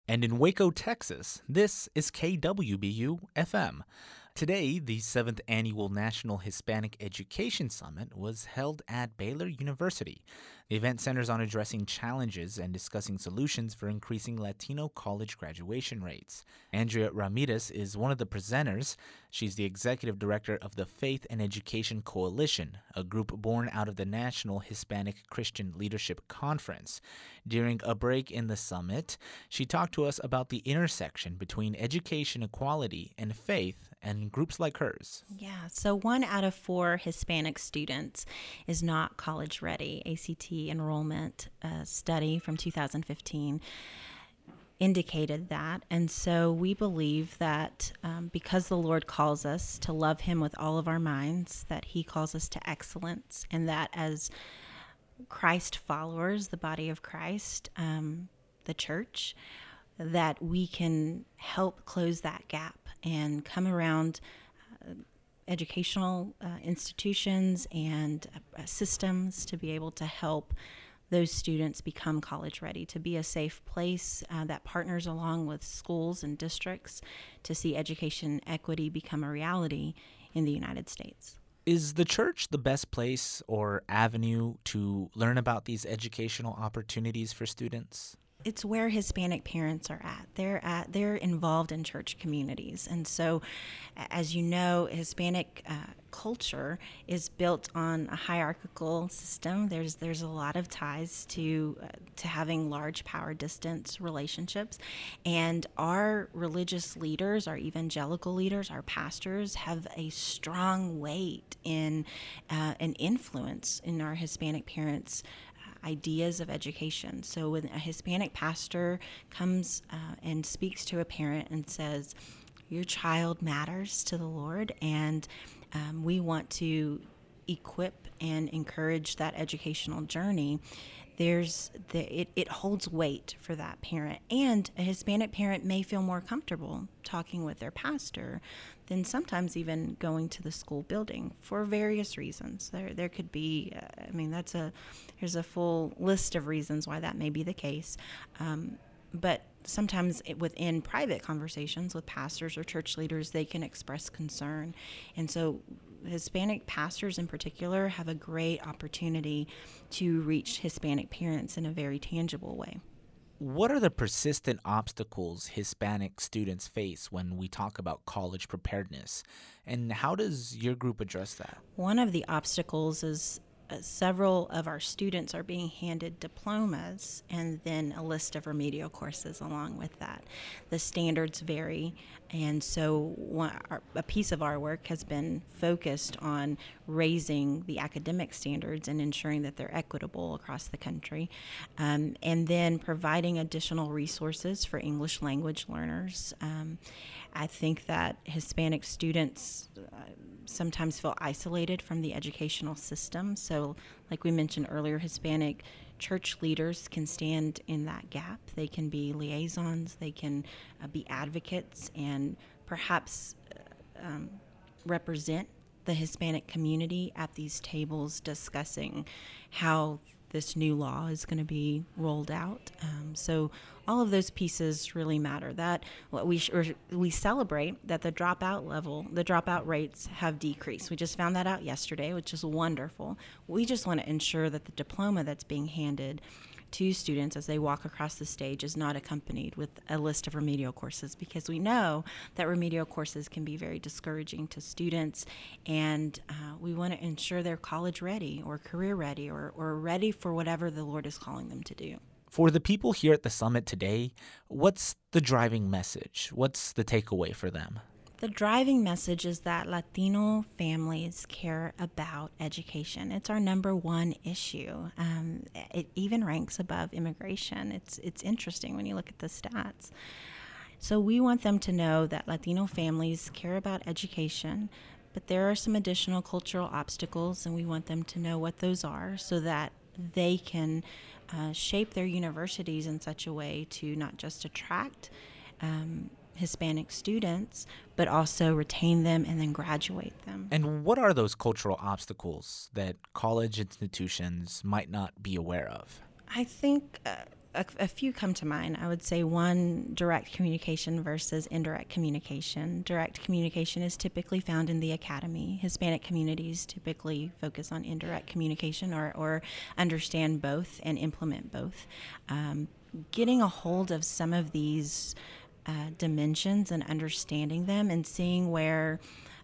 And in Waco, Texas, this is KWBU FM. Today, the 7th Annual National Hispanic Education Summit was held at Baylor University. The event centers on addressing challenges and discussing solutions for increasing Latino college graduation rates. Andrea Ramirez is one of the presenters. She's the executive director of the Faith and Education Coalition, a group born out of the National Hispanic Christian Leadership Conference. During a break in the summit, she talked to us about the intersection between education equality and faith and groups like hers. Yeah, so 1 out of 4 Hispanic students is not college ready. ACT enrollment study from 2015 indicated that. And so we believe that because the Lord calls us to love him with all of our minds, that he calls us to excellence, and that as Christ followers, the body of Christ, the church, that we can help close that gap and come around educational institutions and systems to be able to help those students become college ready, to be a safe place that partners along with schools and districts to see education equity become a reality in the United States. Is the church the best place or avenue to learn about these educational opportunities for students? It's where Hispanic parents are at. They're involved in church communities, and so, as you know, Hispanic culture is built on a hierarchical system. There's a lot of ties to having large power distance relationships, and our religious leaders, our evangelical leaders, our pastors have a strong weight in an influence in our Hispanic parents' ideas of education. So when a Hispanic pastor comes and speaks to a parent and says, your child matters to the Lord, and we want to equip and encourage that educational journey, it holds weight for that parent. And a Hispanic parent may feel more comfortable talking with their pastor than sometimes even going to the school building for various reasons. There could be, there's a full list of reasons why that may be the case. But sometimes within private conversations with pastors or church leaders, they can express concern. And so Hispanic pastors in particular have a great opportunity to reach Hispanic parents in a very tangible way. What are the persistent obstacles Hispanic students face when we talk about college preparedness? And how does your group address that? One of the obstacles is several of our students are being handed diplomas and then a list of remedial courses along with that. The standards vary, and so a piece of our work has been focused on raising the academic standards and ensuring that they're equitable across the country, and then providing additional resources for English language learners. I think that Hispanic students sometimes feel isolated from the educational system. So, like we mentioned earlier, Hispanic church leaders can stand in that gap. They can be liaisons, they can be advocates, and perhaps represent the Hispanic community at these tables discussing how this new law is going to be rolled out. So all of those pieces really matter. That we celebrate that the dropout rates have decreased. We just found that out yesterday, which is wonderful. We just want to ensure that the diploma that's being handed to students as they walk across the stage is not accompanied with a list of remedial courses, because we know that remedial courses can be very discouraging to students, and we want to ensure they're college ready or career ready or ready for whatever the Lord is calling them to do. For the people here at the summit today, what's the driving message? What's the takeaway for them? The driving message is that Latino families care about education. It's our number one issue. It even ranks above immigration. It's interesting when you look at the stats. So we want them to know that Latino families care about education, but there are some additional cultural obstacles, and we want them to know what those are so that they can shape their universities in such a way to not just attract Hispanic students, but also retain them and then graduate them. And what are those cultural obstacles that college institutions might not be aware of? I think a few come to mind. I would say one, direct communication versus indirect communication. Direct communication is typically found in the academy. Hispanic communities typically focus on indirect communication or understand both and implement both. Getting a hold of some of these dimensions and understanding them and seeing where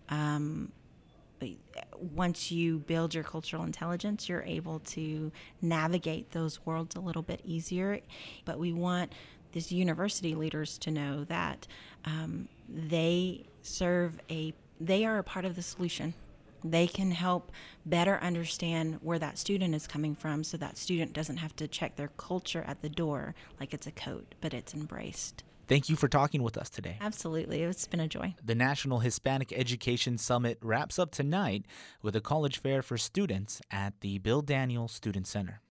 once you build your cultural intelligence, you're able to navigate those worlds a little bit easier. But we want these university leaders to know that they are a part of the solution. They can help better understand where that student is coming from, so that student doesn't have to check their culture at the door like it's a code, but it's embraced. Thank you for talking with us today. Absolutely. It's been a joy. The National Hispanic Education Summit wraps up tonight with a college fair for students at the Bill Daniel Student Center.